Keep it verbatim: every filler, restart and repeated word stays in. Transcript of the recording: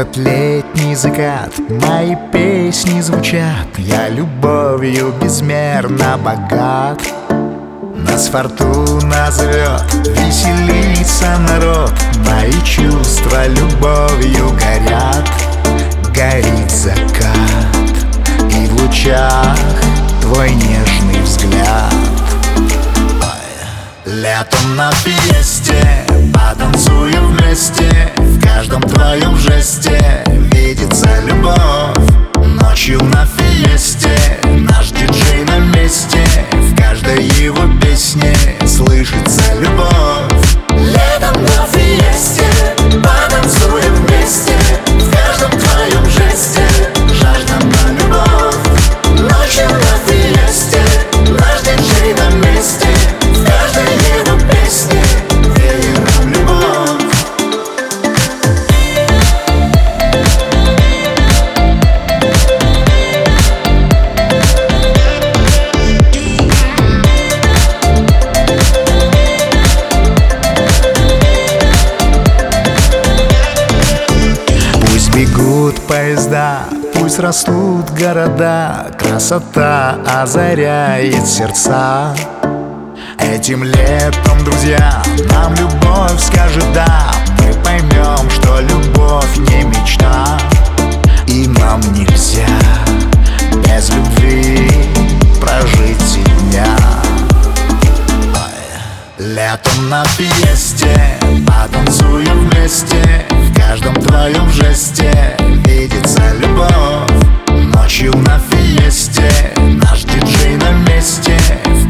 этот летний закат мои песни звучат. Я любовью безмерно богат. Нас фортуна зовет, веселится народ. Мои чувства любовью горят. Горит закат, и в лучах твой нежный взгляд. Летом на фиесте потанцуем вместе. В каждом твоем жесте видится любовь. Ночью на фиесте наш диджей на месте. В каждой его песне слышится любовь. Летом на фиесте потанцуем вместе. В каждом твоем жесте жажда на любовь. Ночью на фиесте наш диджей на месте. В каждой его песне веером любовь. Пусть бегут поезда, пусть растут города. Красота озаряет сердца. Этим летом, друзья, нам любовь скажет да. Мы поймем, что любовь не мечта. И нам нельзя без любви прожить и дня. Летом на фиесте потанцуем вместе. В каждом твоем жесте видится любовь. Ночью на фиесте наш диджей на месте.